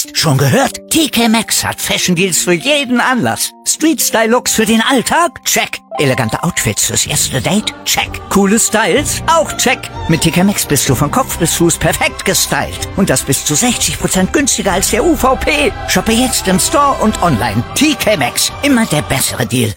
Psst, schon gehört? TK Maxx hat Fashion Deals für jeden Anlass. Street-Style-Looks für den Alltag? Check. Elegante Outfits fürs erste Date? Check. Coole Styles? Auch check. Mit TK Maxx bist du von Kopf bis Fuß perfekt gestylt. Und das bis zu 60% günstiger als der UVP. Shoppe jetzt im Store und online. TK Maxx. Immer der bessere Deal.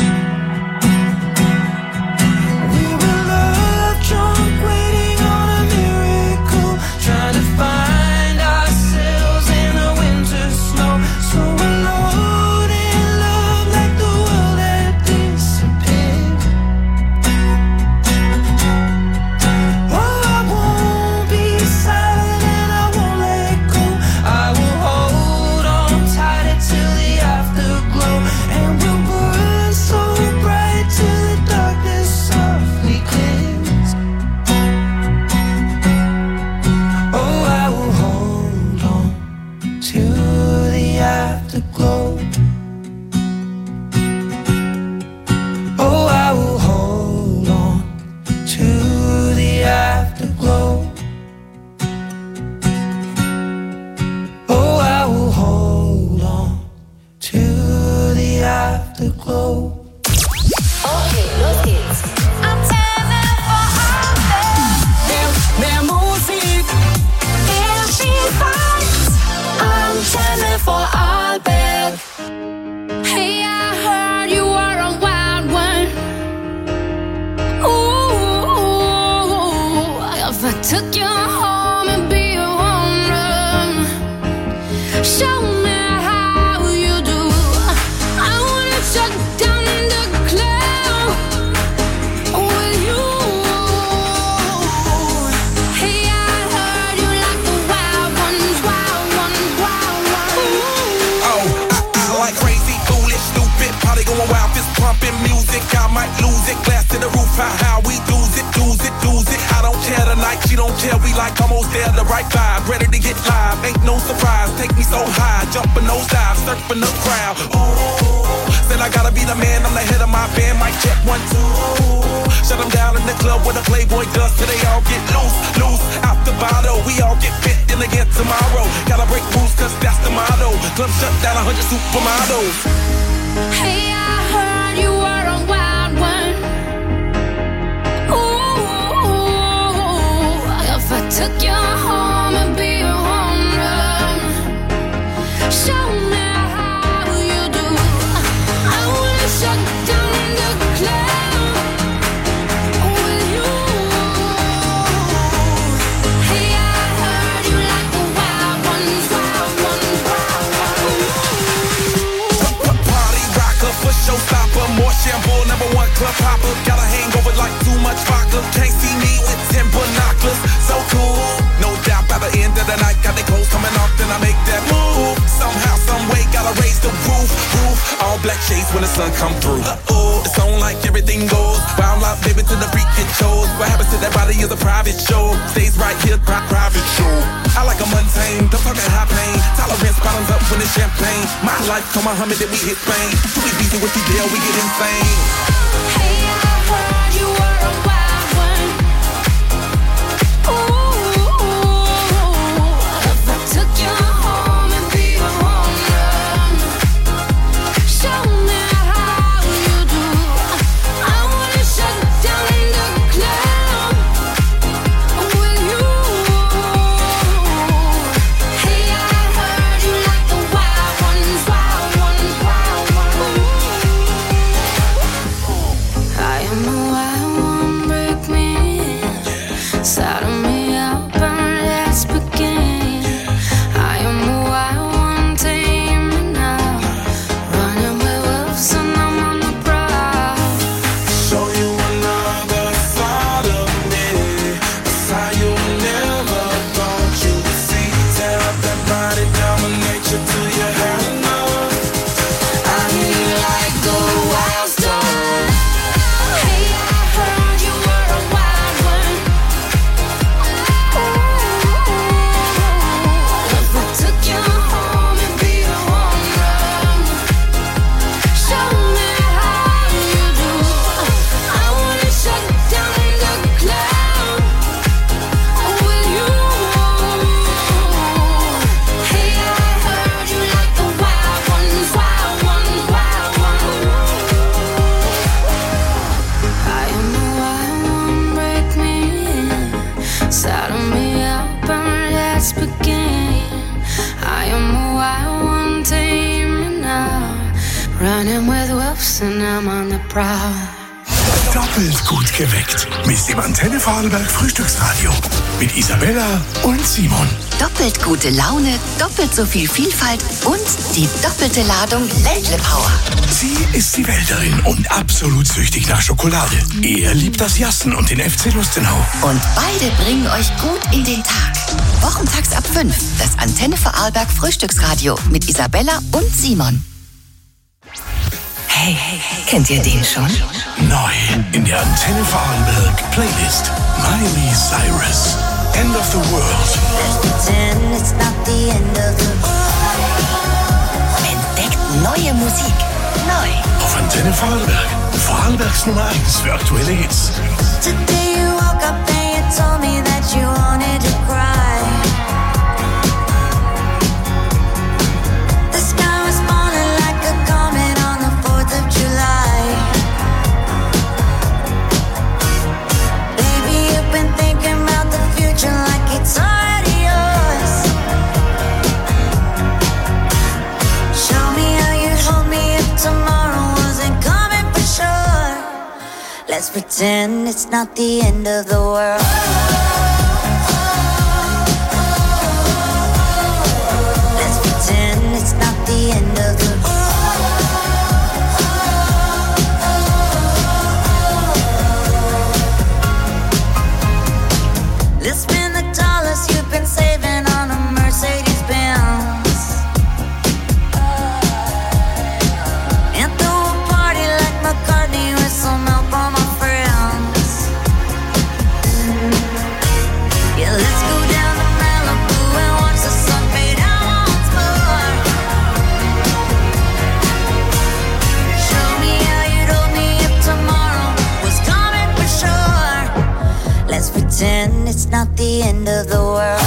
Muhammad, then we hit Spain. Too easy with the deal, we get insane. Hey, I heard you were a wild one. Ooh, if I took you home and be a home run, show me how you do. I wanna shut down the club with you. Hey, I heard you like the wild ones, wild ones, wild ones. I am the cuffs and I'm on the prowl. Doppelt gut geweckt. Mit dem Antenne Vorarlberg Frühstücksradio. Mit Isabella und Simon. Doppelt gute Laune, doppelt so viel Vielfalt und die doppelte Ladung Ländle Power. Sie ist die Wälderin und absolut süchtig nach Schokolade. Er liebt das Jassen und den FC Lustenau. Und beide bringen euch gut in den Tag. Wochentags ab 5, das Antenne Vorarlberg Frühstücksradio mit Isabella und Simon. Hey, kennt ihr den schon? Neu in der Antenne Vorarlberg Playlist. Miley Cyrus. End of the World. Entdeckt neue Musik. Neu. Auf Antenne Vorarlberg. Vorarlbergs Nummer 1 für aktuelle Hits. Today you woke up and you told me that you wanted to cry. The sky was falling like a comet on the 4th of July. Baby, you've been thinking about the future like it's already yours. Show me how you'd hold me if tomorrow wasn't coming for sure. Let's pretend it's not the end of the world. Let's pretend it's not the end of the world. Let's spend the dollars you've been saving on a Mercedes-Benz and throw a party like McCartney with some help on my friends. Yeah, let's go down to Malibu and watch the sun fade out once more. Show me how you'd hold me if tomorrow was coming for sure. Let's pretend it's not the end of the world.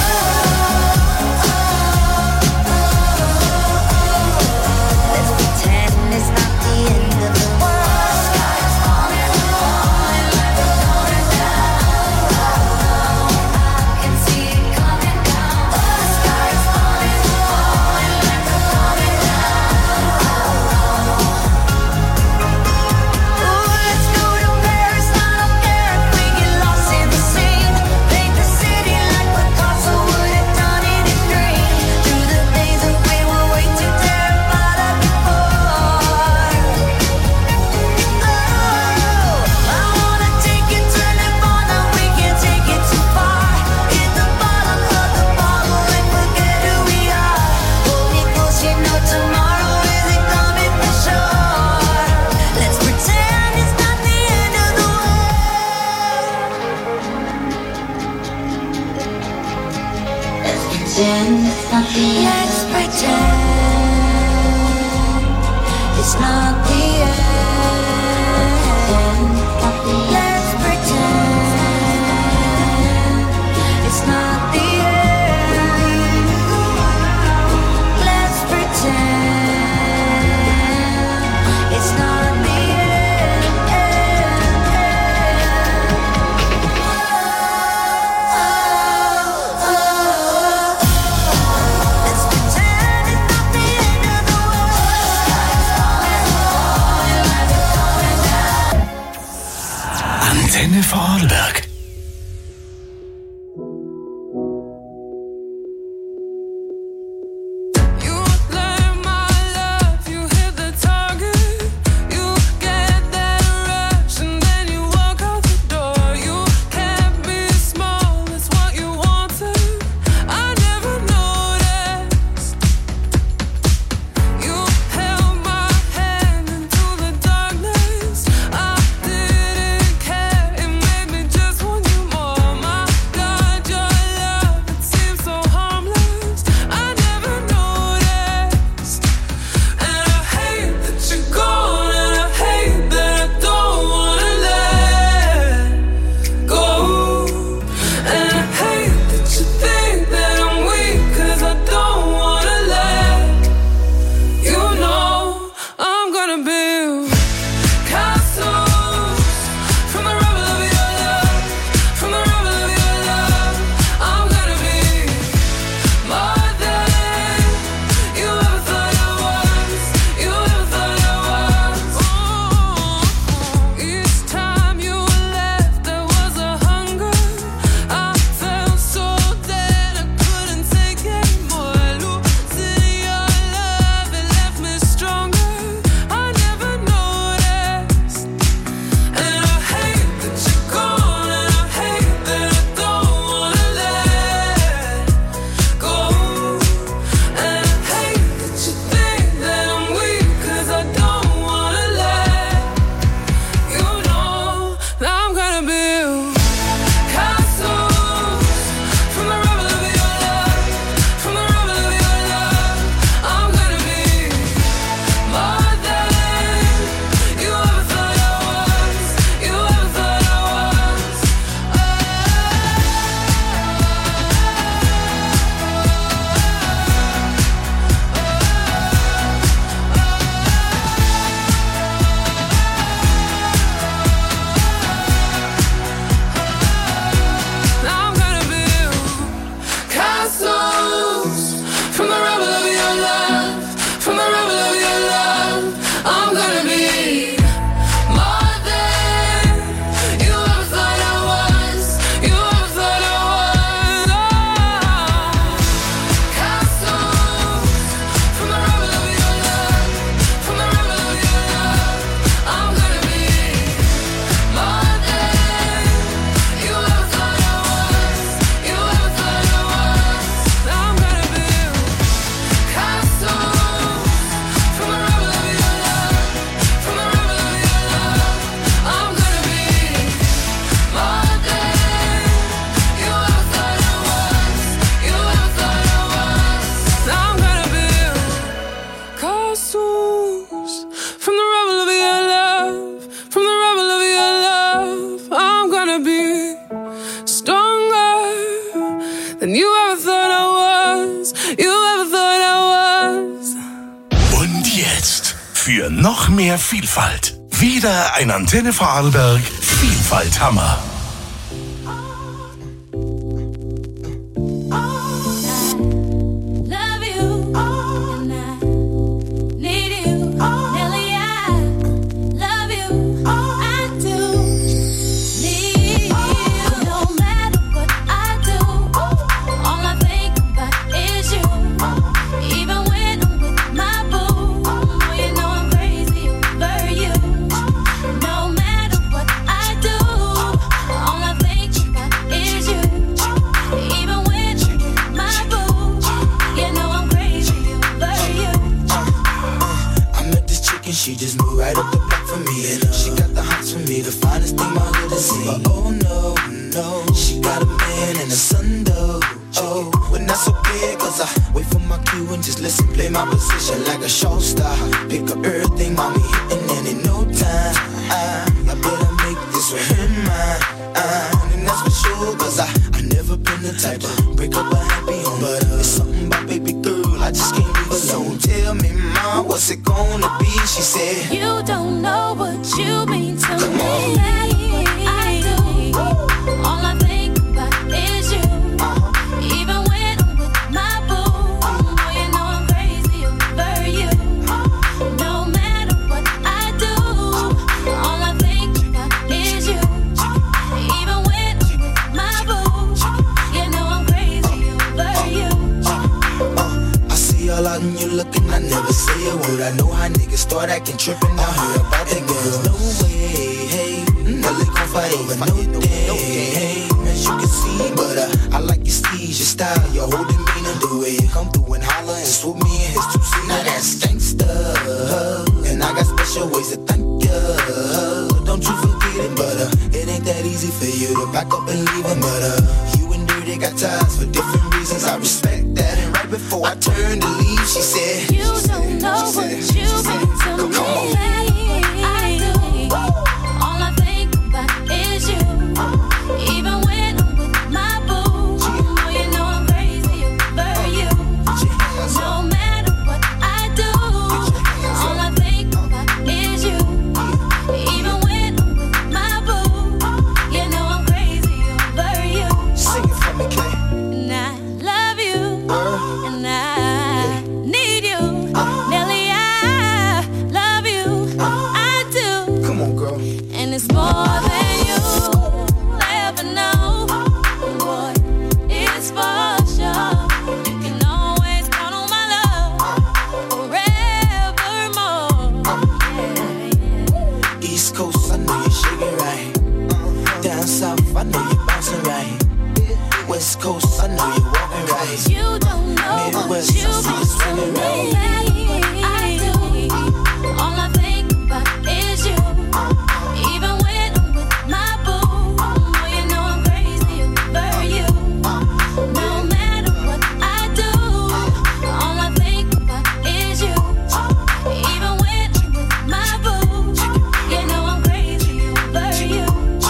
Let's pretend it's not the end of the world. Sky's falling, falling like it's going down. I can see it coming down. The sky's falling, falling like it's coming down. Oh, let's go to Paris. I don't care if we get lost in the scene. Paint the city like Picasso would have done in his dream. Through the days that we were way too terrified of before. Oh, I wanna take you to Nirvana. We can't take it too far. Hit the bottom of the bottle and forget who we are. Hold me close, you know tomorrow isn't coming for sure. Let's pretend it's not the end of the world. Let's pretend it's not the end. Let's pretend it's not the end. Let's pretend it's not the end. Let's pretend it's not the end. Let's pretend it's not the end of the world. Sky's falling, noch mehr Vielfalt. Wieder ein Antenne Vorarlberg Vielfalthammer. Love you, and I need you. Nelly, I love you. I do need you. No matter what I do, all I think about is you. Even when I'm with my boo, oh, you know I'm crazy over you. No matter what I do, all I think about is you. Even when I'm with my boo, you know I'm crazy over you. I met this chick and she just moved right up the block for me. And she got the hots for me, the finest thing my hood has seen. But oh no, no, she got a man and a son though. Oh, but not so big, cause I wait for my cue and just listen, play my position like a show star. Pick up everything, mommy, hitting and in no time. I better make this with her mine. And that's for sure, cause I never been the type to break up a happy home. But it's something about baby girl, I just can't leave alone. Tell me, mom, what's it gonna be? She said, You don't know what you mean to Come me. on. No matter what I do, all I think about is you. Even when I'm with my boo, oh, you know I'm crazy over you. No matter what I do, all I think about is you. Even when I'm with my boo, you know I'm crazy over you. I see all out and you looking, I never say a word. I know how niggas start acting trippin'. I heard about that girl. No way, hey, Nelly gon' fight over no day, hey, as you can see. But I like your steez, your style, your whole demeanor, the way you come through and holler and swoop me in his two-seater. Now that's gangsta, and I got special ways to thank ya. Don't you forget it, but it ain't that easy for you to back up and leave him. But you and Dirty got ties for different reasons. I respect that. And right before I turned to leave, she said, You don't know what you mean to me. Come on. No matter what I do, all I think about is you. Even when I'm with my boo, oh, you know I'm crazy over you. No matter what I do, all I think about is you. Even when I'm with my boo, you know I'm crazy over you. Sing it for me, Clay. And I love you, and I need you. Nelly, I love you. I do. Come on, girl. And it's more than you ever know. Boy, it's for sure. You can always count on my love forevermore. Yeah. East Coast, I know you're shaking right. Down South, I know you're bouncing right. West Coast, I know you're walking right. You don't know what Midwest, you I see you mean to swinging me. right. No matter what I do, all I think about is you. Even when I'm with my boo, oh, you know I'm crazy over you. No matter what I do, all I think about is you. Even when I'm with my boo, you know I'm crazy over you.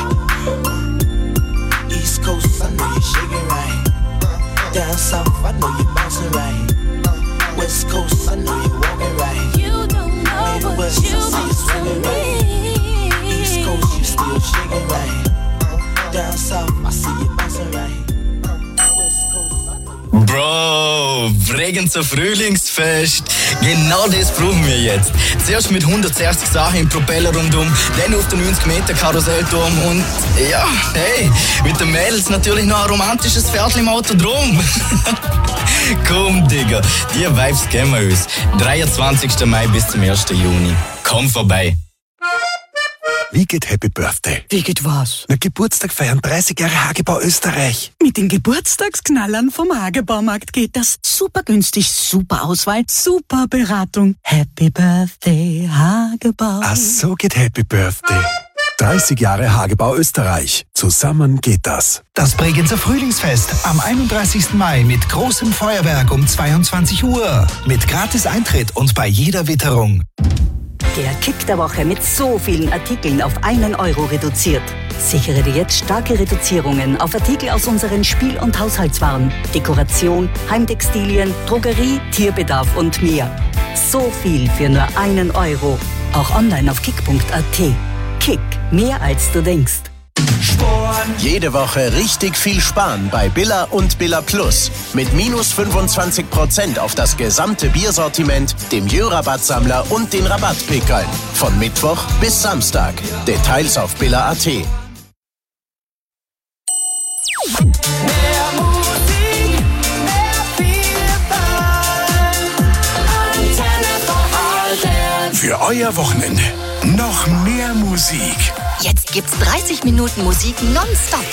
East Coast, I know you're shaking right. Down South, I know you're bouncing right. West Coast, I know you're walking right. You don't know what Midwest, you I see you swinging right. mean East to Coast, you me. still shaking right. Down South, I see you bouncing right. West Coast, I know you're Bro, Bregenzer Frühlingsfest. Genau das brauchen wir jetzt. Zuerst mit 160 Sachen im Propeller rundum, dann auf den 90-Meter-Karussellturm und ja, hey, mit den Mädels natürlich noch ein romantisches Pferdchen im Auto drum. Komm, Digga, die Vibes geben wir uns. 23. Mai bis zum 1. Juni. Komm vorbei. Wie geht Happy Birthday? Wie geht was? Na, Geburtstag feiern 30 Jahre Hagebau Österreich. Mit den Geburtstagsknallern vom Hagebaumarkt geht das super günstig, super Auswahl, super Beratung. Happy Birthday, Hagebau. Ach, so geht Happy Birthday. 30 Jahre Hagebau Österreich. Zusammen geht das. Das Bregenzer Frühlingsfest am 31. Mai mit großem Feuerwerk um 22 Uhr. Mit gratis Eintritt und bei jeder Witterung. Der Kick der Woche mit so vielen Artikeln auf 1 Euro reduziert. Sichere dir jetzt starke Reduzierungen auf Artikel aus unseren Spiel- und Haushaltswaren, Dekoration, Heimtextilien, Drogerie, Tierbedarf und mehr. So viel für nur 1 Euro. Auch online auf kick.at. Kick, mehr als du denkst. Jede Woche richtig viel sparen bei Billa und Billa Plus. Mit minus 25% auf das gesamte Biersortiment, dem Jö-Rabattsammler und den Rabattpickeln. Von Mittwoch bis Samstag. Details auf billa.at. Für euer Wochenende noch mehr Musik. Jetzt gibt's 30 Minuten Musik nonstop.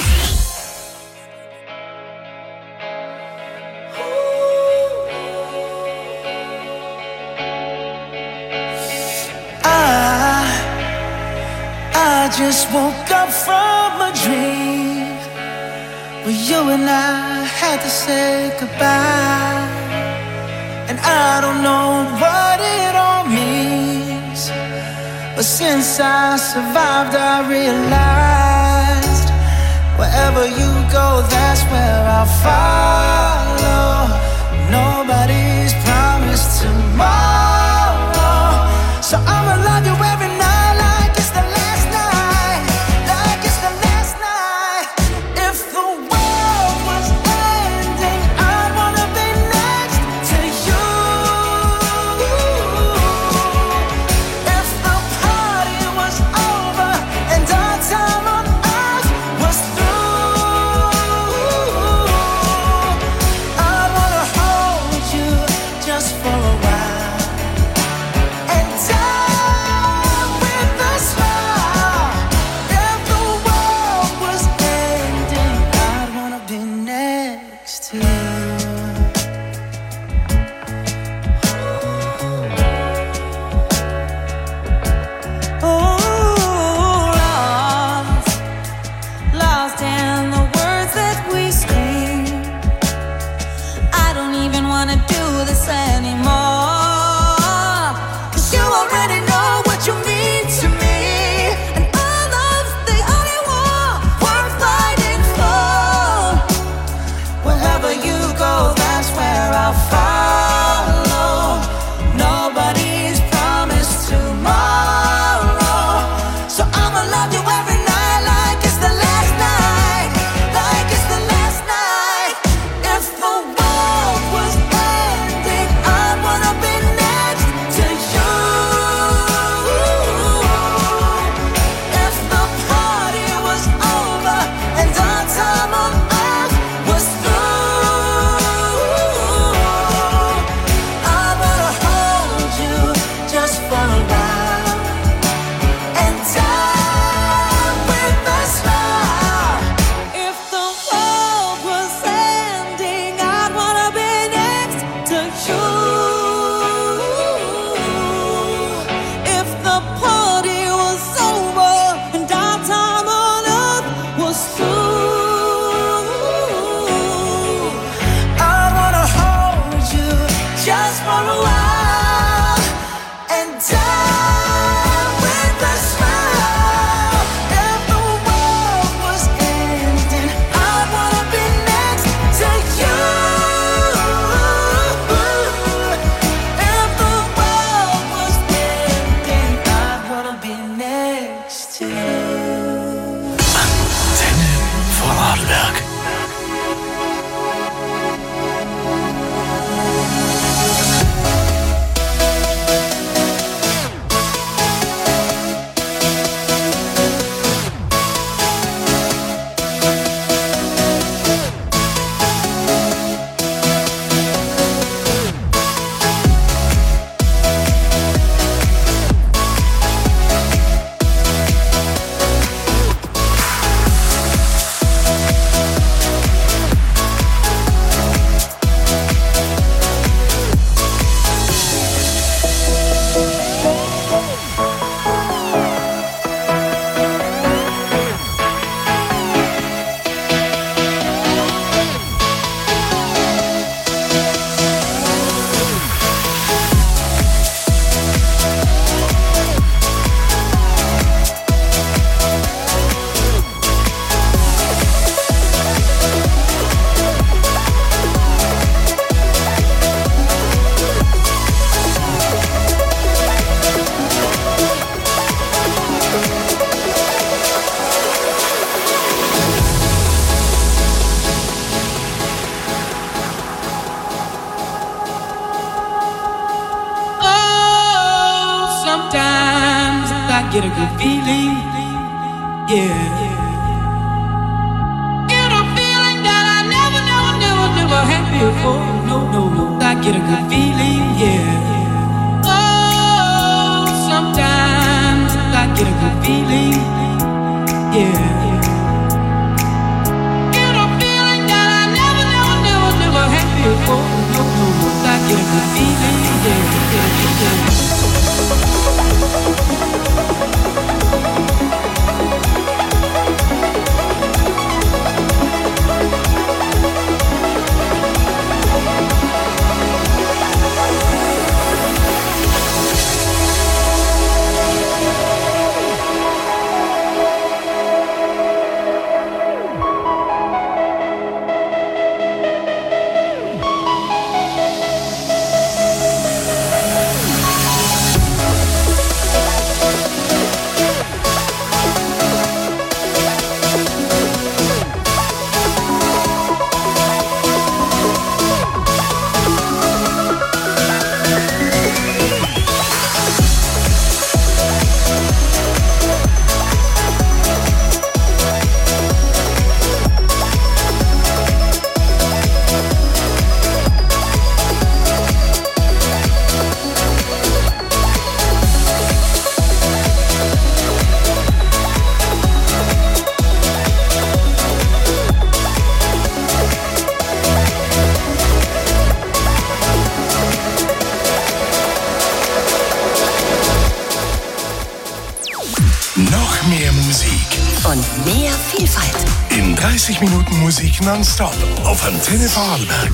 I just woke up from a dream where you and I had to say goodbye. And I don't know what it all means, but since I survived, I realized wherever you go, that's where I'll follow. Nobody's promised tomorrow, so I'ma love you every night like it's the last night, like it's the last night. If the world was ending, I'd wanna be next to you. If the party was over and our time on earth was through, I wanna hold you just for a while and die with a smile. If the world was ending, I'd wanna be next to you. Lost in the words that we scream. I don't even wanna do this anymore, 'cause you already know what you mean to me, and our love's the only war worth fighting for. Wherever you go, that's where I'll follow. Nobody's promised tomorrow, so I'ma love you every night like it's the last night, like it's the last night. If the world was ending, I'd wanna be next to you. If the party was over and our time on earth was through, I wanna hold you just for a while and die with a smile. If the world was ending, I'd wanna be next to you. If the party was over and our time on earth was through, I wanna hold you just for a while and die with a smile. If the world was ending, I wanna be next to you. If the world was ending, I wanna be next to you. Antenne Vorarlberg. get a good feeling, yeah. Get a feeling that I never had before. No, I get a good feeling, yeah. Oh, sometimes I get a good feeling, yeah. Get a feeling that I never had before. No, I get a good feeling, yeah. Und mehr Vielfalt. In 30 Minuten Musik nonstop auf Antenne Vorarlberg.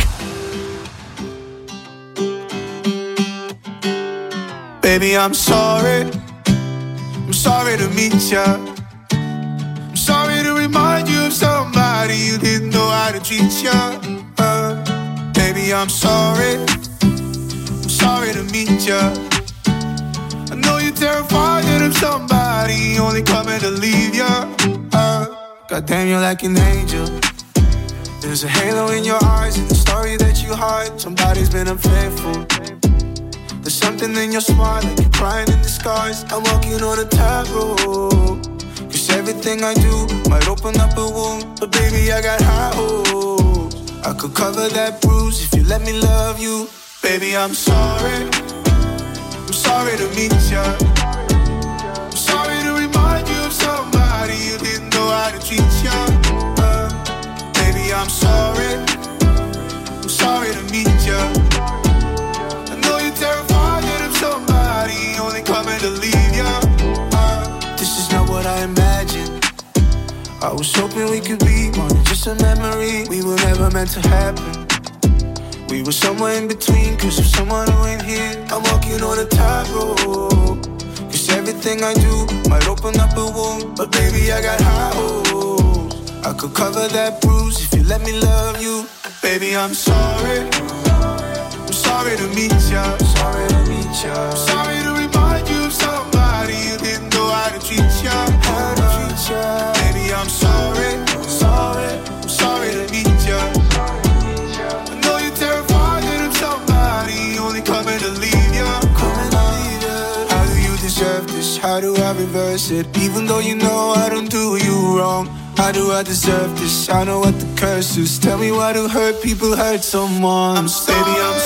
Baby, I'm sorry to meet ya. I'm sorry to remind you of somebody you didn't know how to treat ya. Baby, I'm sorry to meet ya. I know you're terrified that I'm somebody only coming to leave ya. Goddamn, you're like an angel. There's a halo in your eyes and the story that you hide. Somebody's been unfaithful. There's something in your smile, like you're crying in disguise. I'm walking on a tightrope. Cause everything I do might open up a wound. But baby, I got high hopes. I could cover that bruise if you let me love you. Baby, I'm sorry to meet ya. I'm sorry to remind you of somebody you didn't know how to treat ya. Baby, I'm sorry to meet ya. I know you're terrified that I'm somebody only coming to leave ya. This is not what I imagined. I was hoping we could be more than just a memory. We were never meant to happen. We were somewhere in between, cause of someone who ain't here. I'm walking on a tightrope. Cause everything I do might open up a wound. But baby, I got high hopes. I could cover that bruise if you let me love you. Baby, I'm sorry to meet ya. I'm sorry to remind you of somebody you didn't know how to treat ya. Baby, I'm sorry to meet ya. I know you're terrified that I'm somebody only coming to leave ya. How do you deserve this? How do I reverse it? Even though you know I don't do you wrong. How do I deserve this? I know what the curse is. Tell me why do hurt people hurt someone? Baby, I'm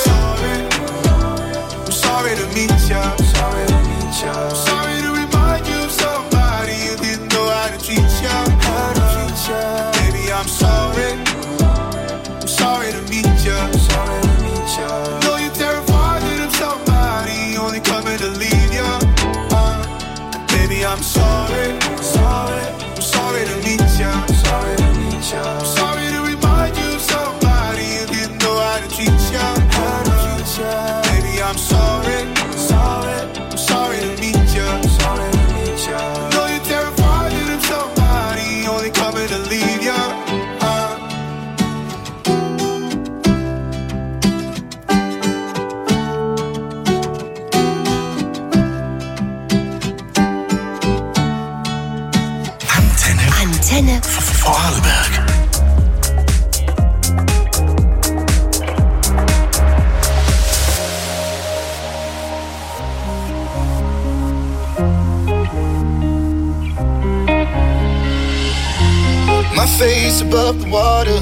sorry to meet ya. I'm sorry to remind you of somebody you didn't know how to treat ya. Baby, I'm sorry to meet ya. I know you're terrified that I'm somebody only coming to leave ya. Baby, I'm sorry to meet ya. I'm sorry to remind you of somebody you didn't know how to treat ya. Baby, I'm sorry to meet ya. above the water.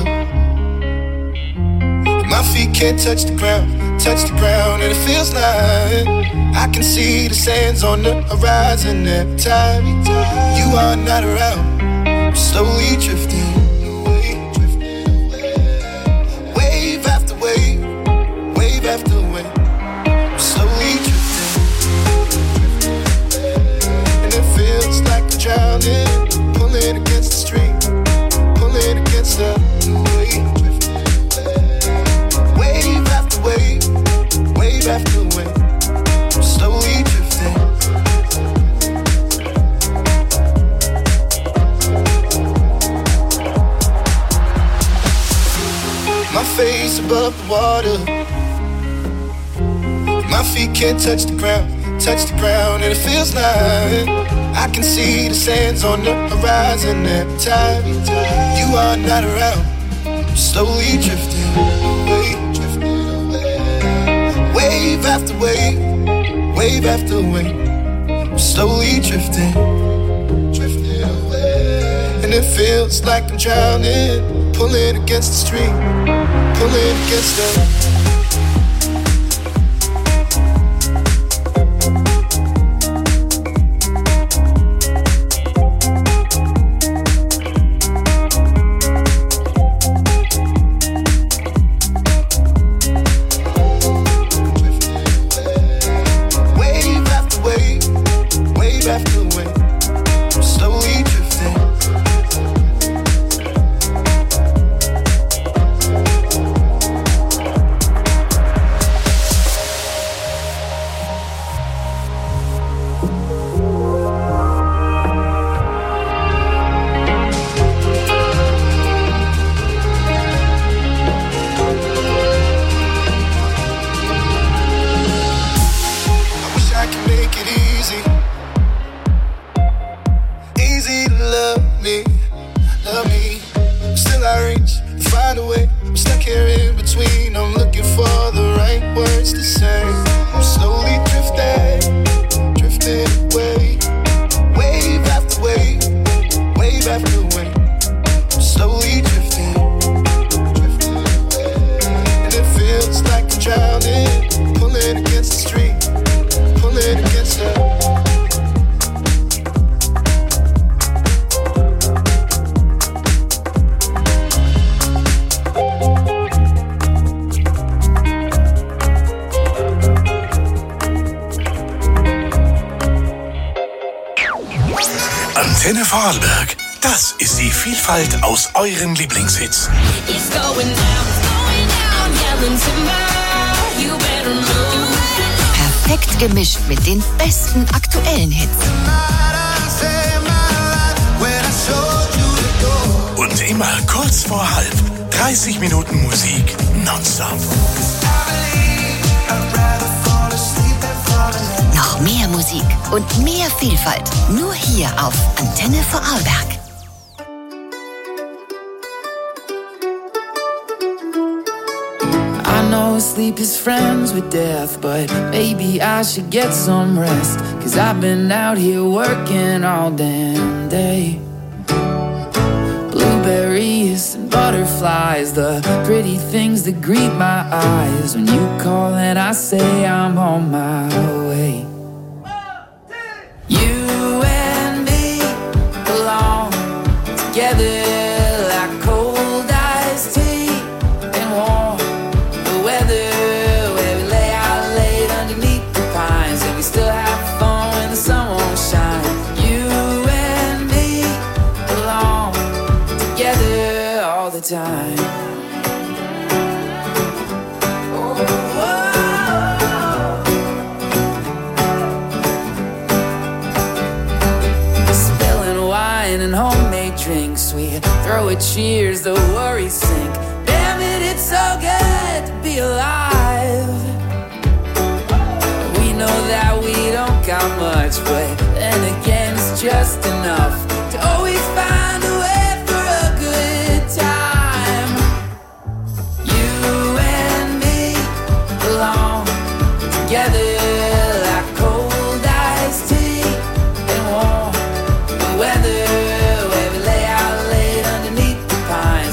My feet can't touch the ground, and it feels like I can see the sands on the horizon every time you are not around. I'm slowly drifting away, wave after wave, wave after wave. I'm slowly drifting, and it feels like I'm drowning, pulling against the stream, pulling against the wave. Wave after wave, wave after wave, I'm slowly drifting. My face above the water, my feet can't touch the ground, and it feels like I can see the sands on the horizon every time you are not around. I'm slowly drifting away. Wave after wave, wave after wave, I'm slowly drifting, drifting away. And it feels like I'm drowning, pulling against the stream, pulling against the Antenne Vorarlberg. Das ist die Vielfalt aus euren Lieblingshits. Perfekt gemischt mit den besten aktuellen Hits. Und immer kurz vor halb. 30 Minuten Musik nonstop. Noch mehr Musik und mehr Vielfalt. Nur hier auf Antenne Vorarlberg. I know sleep is friends with death, but maybe I should get some rest. 'Cause I've been out here working all damn day. Blueberries and butterflies, the pretty things that greet my eyes. When you call and I say I'm on my way. You and me belong together like cold iced tea and warm the weather, where we lay out late underneath the pines and we still have fun when the sun won't shine. You and me belong together all the time. And homemade drinks, we throw a cheers, the worries sink. Damn it, it's so good to be alive. We know that we don't got much, but then again it's just enough to always find a way for a good time. You and me belong together like cold iced tea and warm the weather.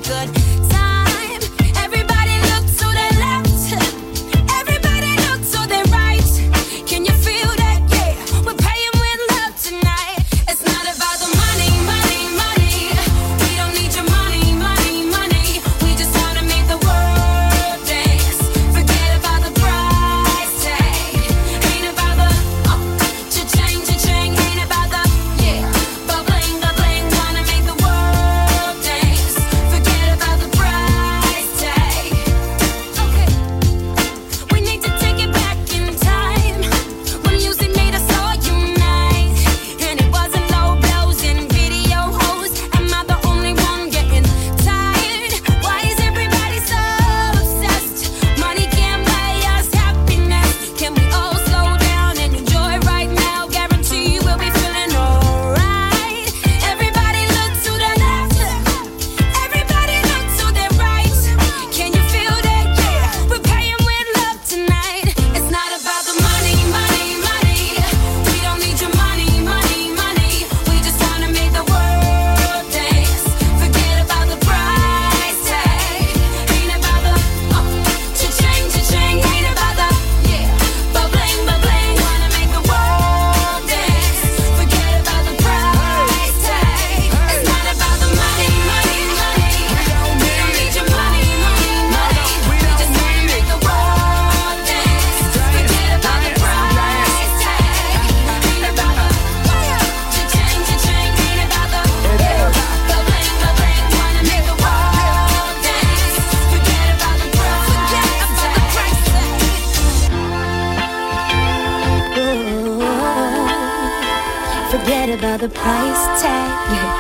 good time. Everybody look to the left. Everybody look to the right. Can you feel that? Yeah, we're paying with love tonight. It's not about the money, money, money. We don't need your money, money, money. We just wanna make the world dance. Forget about the price tag. Ain't about the cha-ching, cha-ching. Ain't about the bubbling, bubbling. Wanna make the world dance. Forget about the price tag. Okay, we need to take it back in time when music made us all unite, and it wasn't low blows and video hoes. Am I the only one getting tired? Why is everybody so obsessed? Money can't buy us happiness. Can we all slow down and enjoy right now? Guarantee we'll be feeling alright. Everybody look to the left. Everybody look to the right. Can you feel that? Yeah, we're paying with love tonight. It's not about the money, money, money. We don't need your money, money, money. We just wanna make the world dance. Forget about the price tag. Ain't about the cha-ching, cha-ching. Ain't about the bubbling, bubbling. Wanna make the world dance. Forget about the price tag. It's not about the money, money, money. We don't need your money, money, money. We just wanna make the world dance. Forget about the price tag. Ain't about the cha-ching, cha-ching. Ain't about the bubbling, bubbling. Wanna make the world dance. Forget about the price tag. Forget about the price tag.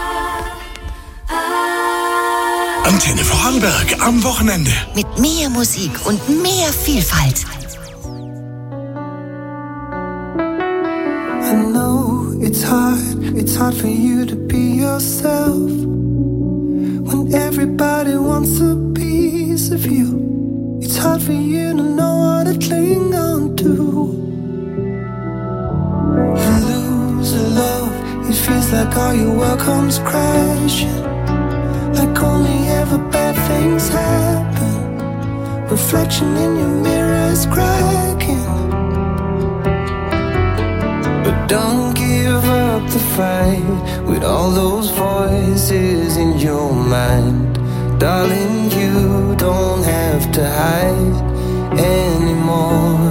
Antenne Vorarlberg am Wochenende. Mit mehr Musik und mehr Vielfalt. I know it's hard for you to be yourself when everybody wants a piece of you. It's hard for you to know what to cling on to. You lose a love, it feels like all your world comes crashing, like only ever bad things happen. Reflection in your mirror is cracking. But don't give up the fight with all those voices in your mind. Darling, you don't have to hide anymore.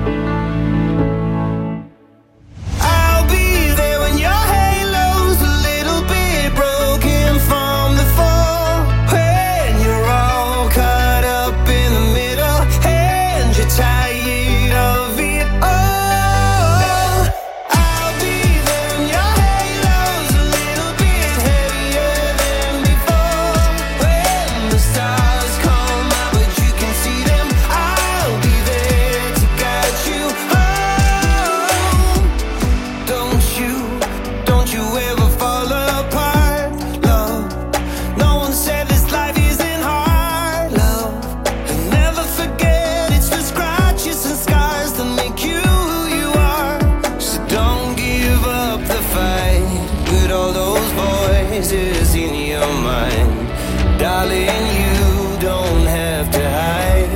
I'll be there when your halo's a little bit broken from the fall, when you're all caught up in the middle and you're tired of it all. I'll be there when your halo's a little bit heavier than before, when the stars come out but you can see them. I'll be there to guide you home. Don't you ever fall apart, love. No one said this life isn't hard, love. And never forget it's the scratches and scars that make you who you are. So don't give up the fight with all those voices in your mind. Darling, you don't have to hide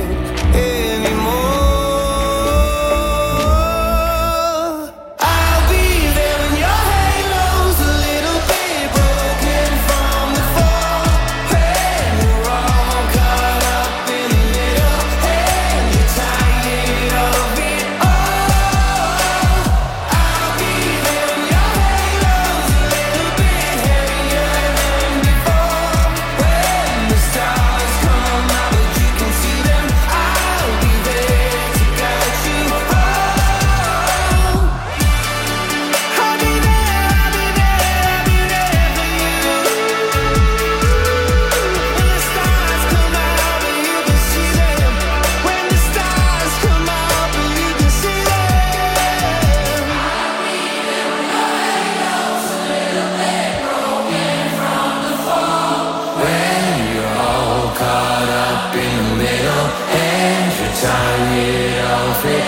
anymore. I'll be there when your halo's a little bit broken from the fall, when you're all caught up in the middle and you're tired of it all. I'll be there when your halo's a little bit heavier than before, when the stars come out but you can see them. I'll be there to guide you home. I'll be there, I'll be there, I'll be there for you. When the stars come out but you can see them. When the stars come out but you can see them. When you're all caught up in the middle and you're tired of it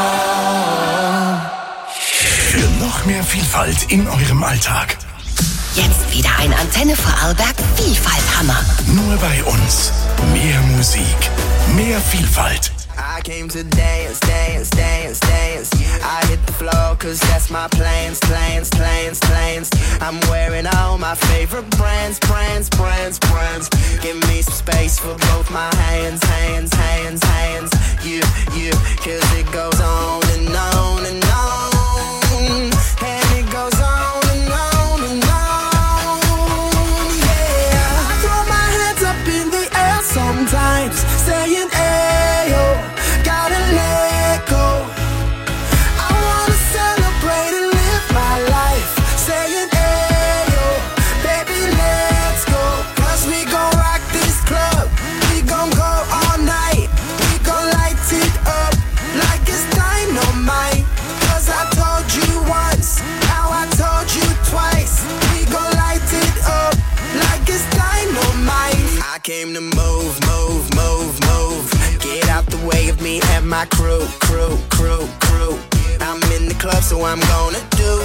all. Für noch mehr Vielfalt in eurem Alltag. Jetzt wieder ein Antenne Vorarlberg Vielfalt-Hammer. Nur bei uns. Mehr Musik, mehr Vielfalt. I came to dance, dance, dance, dance. I hit the floor cause that's my plans, plans, plans, plans. I'm wearing all my favorite brands, brands, brands, brands. Give me some space for both my hands, hands, hands, hands. You, cause it goes on and on and on. And it goes on and on and on. Yeah, I throw my hands up in the air sometimes, saying ayo. Gotta let go. I wanna celebrate and live my life, saying ayo, baby let's go. Cause we gon' rock this club, we gon' go all night. We gon' light it up like it's dynamite. Cause I told you once, now I told you twice. We gon' light it up like it's dynamite. I came to move, move, move, move. Get out the way of me and my crew, crew, crew, crew. I'm in the club, so I'm gonna do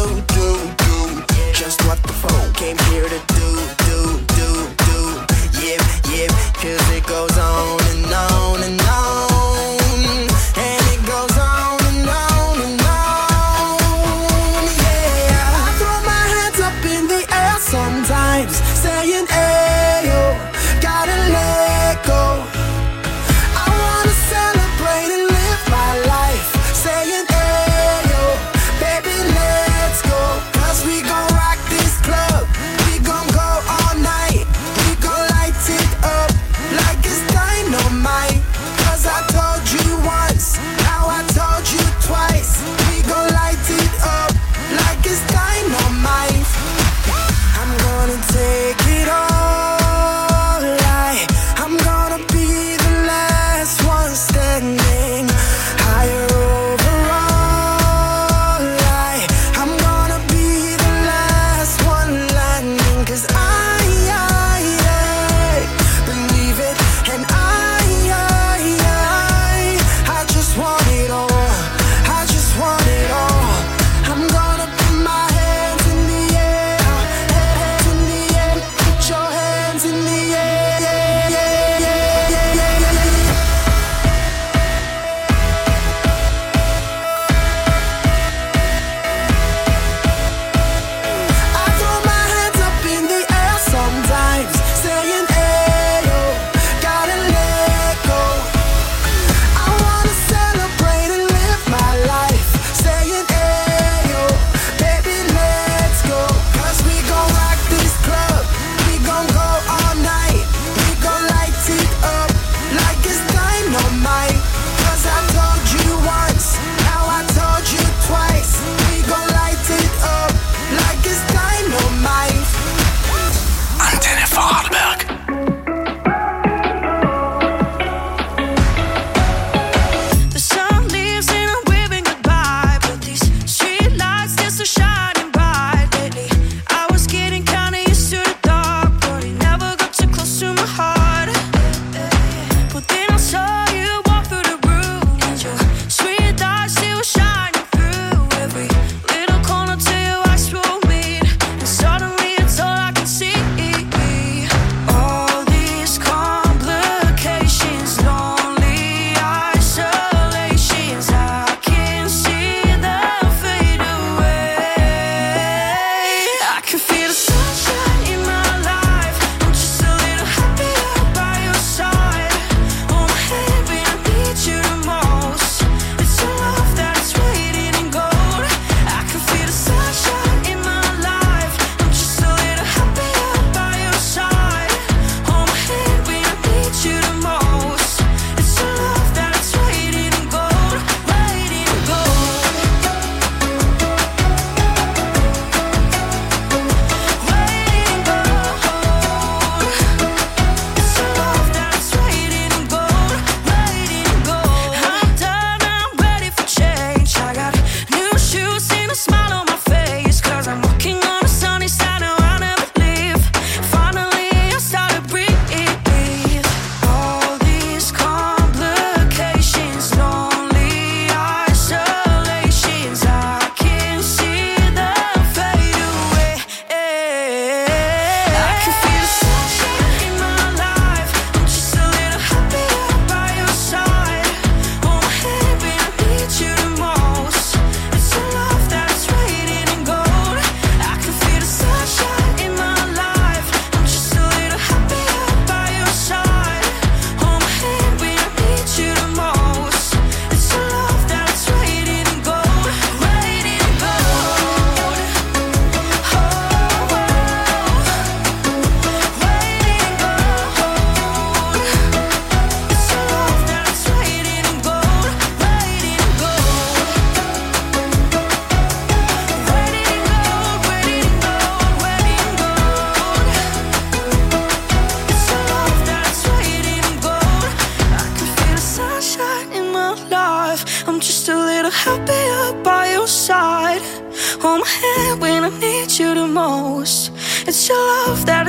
just what the folk came here to do. Yeah, cause it goes on and on and on. And it goes on and on and on. Yeah, I throw my hands up in the air sometimes, saying ayo, gotta let go. I wanna celebrate and live my life, saying ayo, baby let's go. Cause we gon' rock this club, we gon' go all night. We gon' light it up like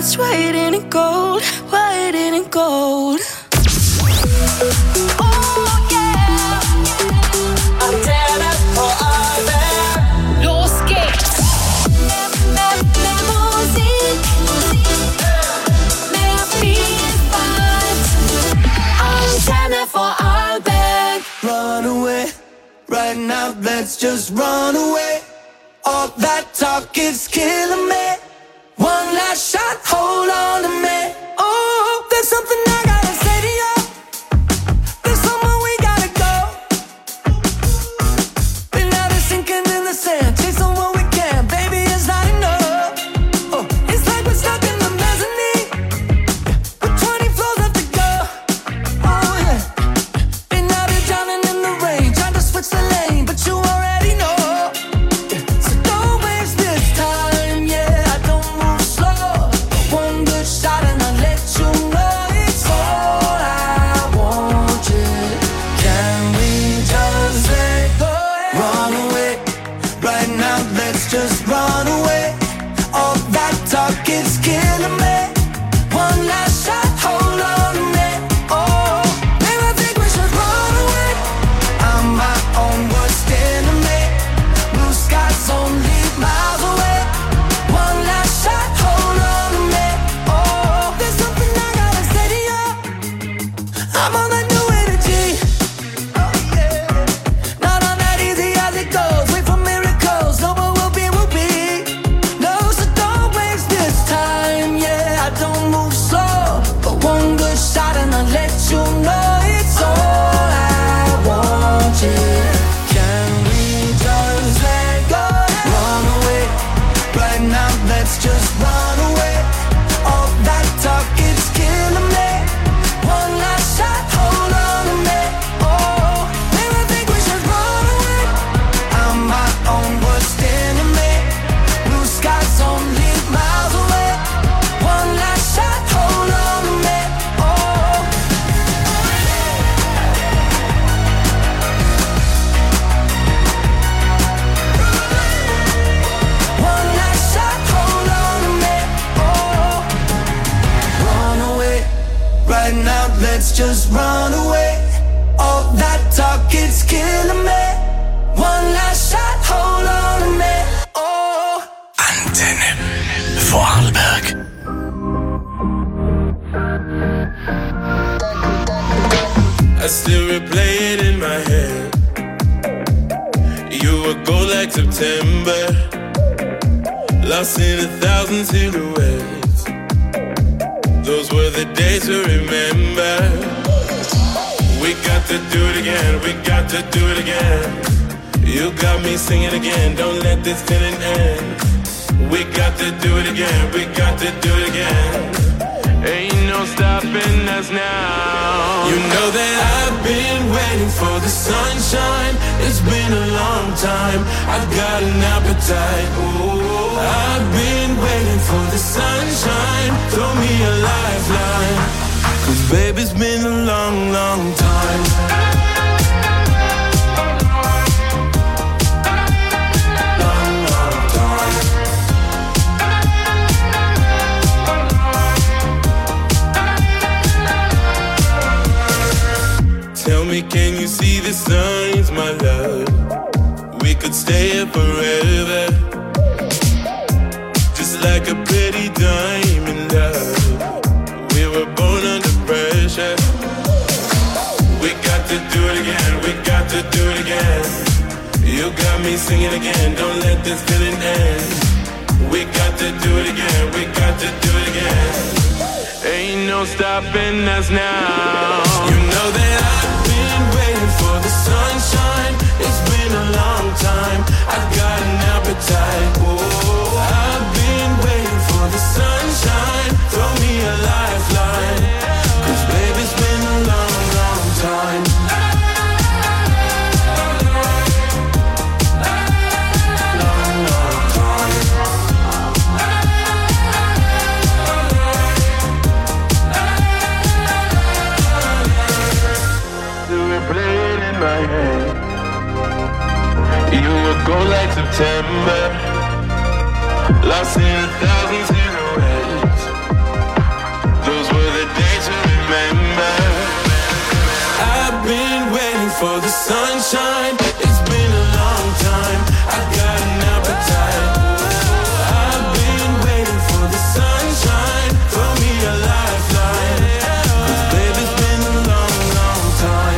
heart's waiting in gold, waiting in gold. Oh yeah. Antenne for Arlberg. Los geht's. Mehr Musik, mehr Vielfalt. Antenne for Arlberg. Run away, right now let's just run away. All that talk is killing me. One last shot, hold on to me. Oh, there's something I gotta say to you. There's somewhere we gotta go. We're not sinking in the sand, chasing what we can. Baby, it's not enough. Oh, it's like we're stuck in the mezzanine with 20 floors left to go. Oh yeah. And now we're drowning in the rain, trying to switch the lane, but you already know. So don't waste this time, yeah. I don't move slow. One good shot and I'll let you know it's all I want. Yeah. Can we just let go? Run away, right now let's just run away. All that talk is killing me. One last shot, hold on to me. Oh, maybe I think we should run away. I'm my own worst enemy. Blue skies only miles away. One last shot, hold on to me. Oh, there's something I gotta say to you. I'm on that new energy. Oh yeah. Not on that easy as it goes. Wait for miracles. No, but we'll be. No, so don't waste this time. Yeah, I don't move slow, but one good shot and I'll let you know it's all I want. Yeah. Can we just let go? Run away, right now let's just run away. All that talk is killing me. One last shot, hold on to me. Oh, maybe I think we should run away. I'm my own worst enemy. Blue skies only miles away. One last shot, hold on to me. Oh, one last shot, hold on to me. Oh, run away, right now let's just run away. All that talk is killing me. One last shot, hold on to me. Oh, Antenne Vorarlberg. I still replay it in my head. You were gold like September, lost in 1,000 silhouettes. Those were the days to remember. We got to do it again, we got to do it again. You got me singing again, don't let this feeling end. We got to do it again, we got to do it again. Ain't no stopping us now. You know that I've been waiting for the sunshine. It's been a long time, I've got an appetite. Ooh, I've been waiting for the sunshine. Throw me a lifeline, 'cause baby, it's been a long, long time. Tell me, can you see the signs, my love? We could stay here forever, just like a pretty diamond, love. We were born under pressure. We got to do it again, we got to do it again. You got me singing again, don't let this feeling end. We got to do it again, we got to do it again. Ain't no stopping us now. You know that I've been waiting for the sunshine. It's been a long time, I've got an appetite. Oh, I've been waiting for the sunshine. Throw me a lifeline, 'cause baby, it's been a long, long time. Long, long time. Play it in my head. You were gold like September, lost in 1,000 silhouettes. sunshine. It's been a long time. I got an appetite. I've been waiting for the sunshine. Throw me a lifeline. 'Cause baby, it's been a long, long time.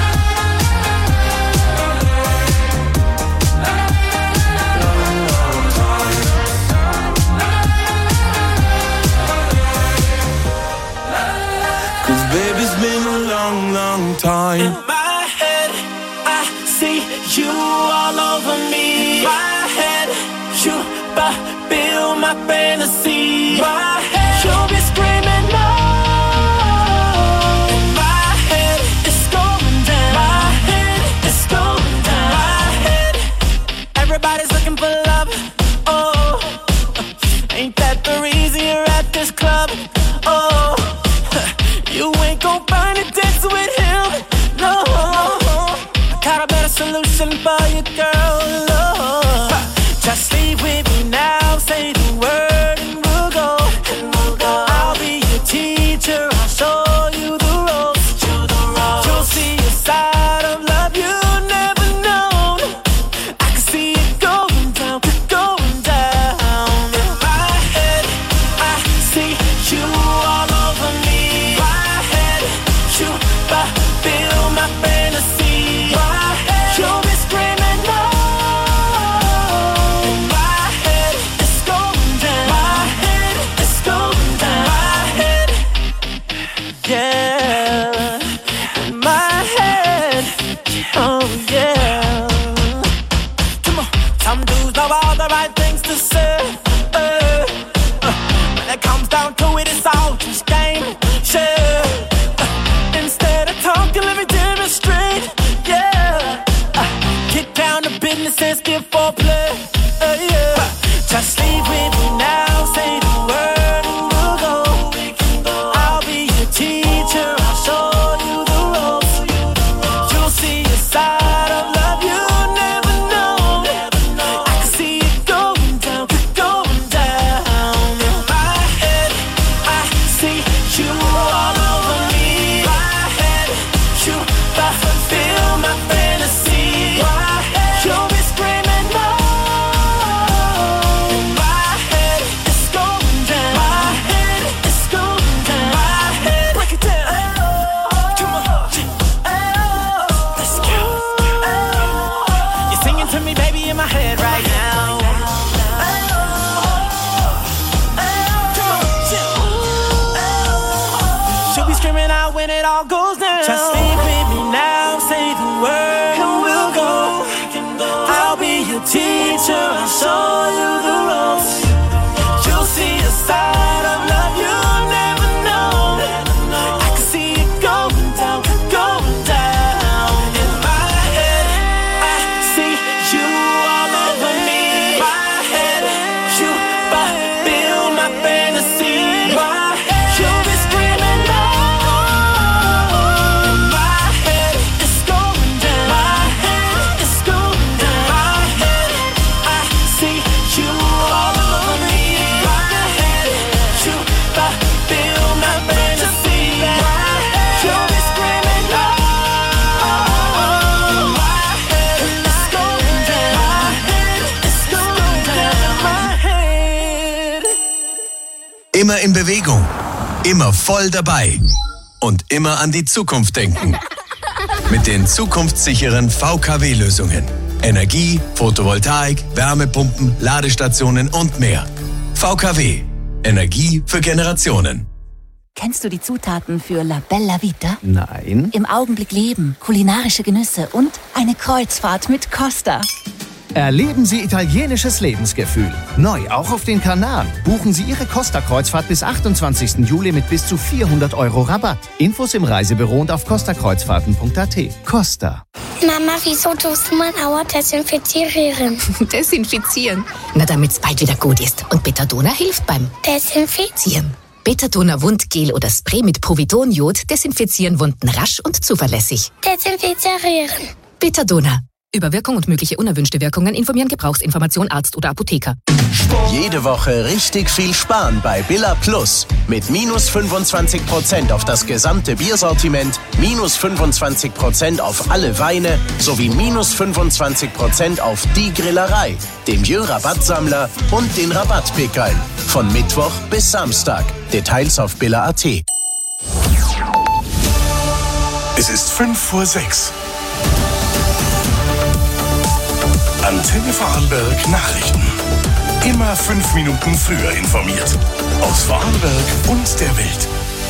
Baby, it's been a long, long time. In my head, I see you all over me. My head, you fulfill my fantasy. My head, you'll be screaming no. In my head, it's going down. My head, it's going down. My head, everybody's looking for love. Oh, ain't that the reason you're at this club? Oh. You ain't gon' find it dancing with him, no. I got a better solution for you, girl, no. Just sleep with me now, say the word and we'll go. I'll be your teacher, I'll show you the ropes. You'll see a side of love you never known. I can see it going down, going down. In my head, I see you all over me. You fulfill my fantasy. You'll be screaming no. In my head, it's going down. My head, it's going down. My head, yeah. In my head, oh yeah. Come on, some dudes know all the right things to say. When it comes down to it, it's all just game. Share. Instead of talking, let me demonstrate. Yeah, get down to business and skip foreplay. Yeah, just leave with me now. Say the word and we'll go. I'll be your teacher. I'll show you the ropes. You'll see a side of love you never known. I can see it going down, going down. In my head, I see you all over me. You fulfill my fantasy. You'll be screaming no. In my head, it's going down. My head, it's going down. My head, break it down. Come on, let's go. You're singing to me, baby, in my head right now. She'll be screaming out when it all goes down. Just sleep with me now, say the word and we'll go. I'll be your teacher, I'll show you the ropes. You'll see a side of love you never know. I can see it going down, going down. In my head, I see you all over me. My head, you fulfill my fantasy. You'll be screaming no. Immer in Bewegung, immer voll dabei und immer an die Zukunft denken. Mit den zukunftssicheren VKW-Lösungen. Energie, Photovoltaik, Wärmepumpen, Ladestationen und mehr. VKW. Energie für Generationen. Kennst du die Zutaten für La Bella Vita? Nein. Im Augenblick leben, kulinarische Genüsse und eine Kreuzfahrt mit Costa. Erleben Sie italienisches Lebensgefühl. Neu auch auf den Kanaren. Buchen Sie Ihre Costa-Kreuzfahrt bis 28. Juli mit bis zu 400 € Rabatt. Infos im Reisebüro und auf costakreuzfahrten.at. Costa. Mama, wieso tust du mein Auer desinfizieren? Desinfizieren? Na, damit's bald wieder gut ist. Und Betadona hilft beim Desinfizieren. Betadona Wundgel oder Spray mit Povidon-Jod desinfizieren Wunden rasch und zuverlässig. Desinfizieren. Betadona. Über Wirkung und mögliche unerwünschte Wirkungen informieren Gebrauchsinformation Arzt oder Apotheker. Jede Woche richtig viel sparen bei Billa Plus. Mit minus 25% auf das gesamte Biersortiment, minus 25% auf alle Weine sowie minus 25% auf die Grillerei, dem Jö-Rabattsammler und den Rabattpickeln. Von Mittwoch bis Samstag. Details auf billa.at. Es ist 5:06. Antenne Vorarlberg Nachrichten. Immer 5 Minuten früher informiert. Aus Vorarlberg und der Welt.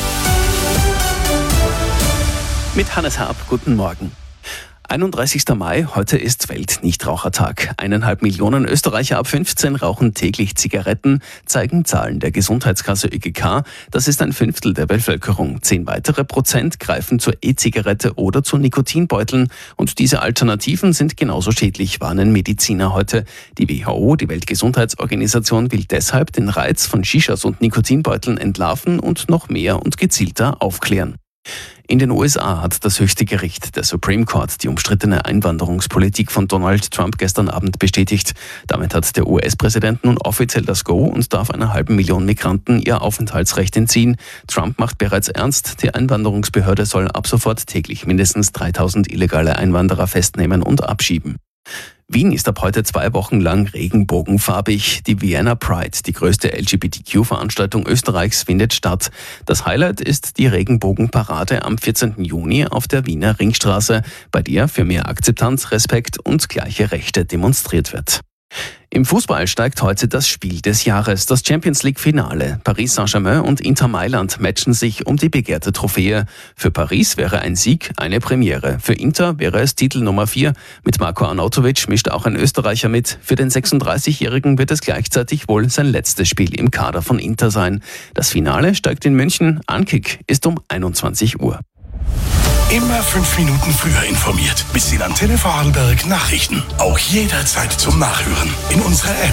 Mit Hannes Harp, guten Morgen. 31. Mai, heute ist Weltnichtrauchertag. 1,5 Millionen Österreicher ab 15 rauchen täglich Zigaretten, zeigen Zahlen der Gesundheitskasse ÖGK. Das ist 1/5 der Bevölkerung. 10 weitere Prozent greifen zur E-Zigarette oder zu Nikotinbeuteln. Und diese Alternativen sind genauso schädlich, warnen Mediziner heute. Die WHO, die Weltgesundheitsorganisation, will deshalb den Reiz von Shishas und Nikotinbeuteln entlarven und noch mehr und gezielter aufklären. In den USA hat das höchste Gericht, der Supreme Court, die umstrittene Einwanderungspolitik von Donald Trump gestern Abend bestätigt. Damit hat der US-Präsident nun offiziell das Go und darf 1,5 Millionen Migranten ihr Aufenthaltsrecht entziehen. Trump macht bereits ernst, die Einwanderungsbehörde soll ab sofort täglich mindestens 3.000 illegale Einwanderer festnehmen und abschieben. Wien ist ab heute 2 Wochen lang regenbogenfarbig. Die Vienna Pride, die größte LGBTQ-Veranstaltung Österreichs, findet statt. Das Highlight ist die Regenbogenparade am 14. Juni auf der Wiener Ringstraße, bei der für mehr Akzeptanz, Respekt und gleiche Rechte demonstriert wird. Im Fußball steigt heute das Spiel des Jahres, das Champions-League-Finale. Paris Saint-Germain und Inter Mailand matchen sich um die begehrte Trophäe. Für Paris wäre ein Sieg eine Premiere. Für Inter wäre es Titel Nummer 4. Mit Marko Arnautovic mischt auch ein Österreicher mit. Für den 36-Jährigen wird es gleichzeitig wohl sein letztes Spiel im Kader von Inter sein. Das Finale steigt in München. Ankick ist um 21 Uhr. Immer 5 Minuten früher informiert. Bis in Antenne Vorarlberg Nachrichten. Auch jederzeit zum Nachhören in unserer App.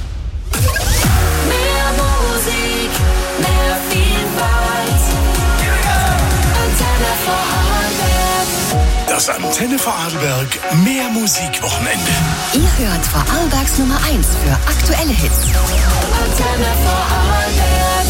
Mehr Musik, mehr Vielfalt. Antenne Vorarlberg. Das Antenne Vorarlberg Mehr Musik-Wochenende. Ihr hört Vorarlbergs Nummer 1 für aktuelle Hits. Antenne Vorarlberg.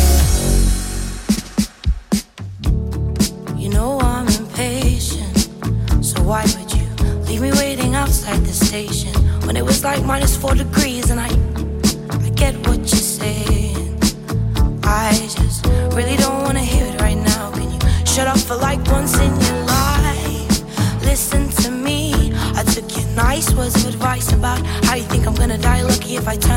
You know I'm impatient, so why would you leave me waiting outside the station when it was like -4 degrees and I get what you're saying. I just really don't wanna hear it right now. Can you shut up for like once in your life? Listen to me, I took your nice words of advice about how you think I'm gonna die lucky if I turn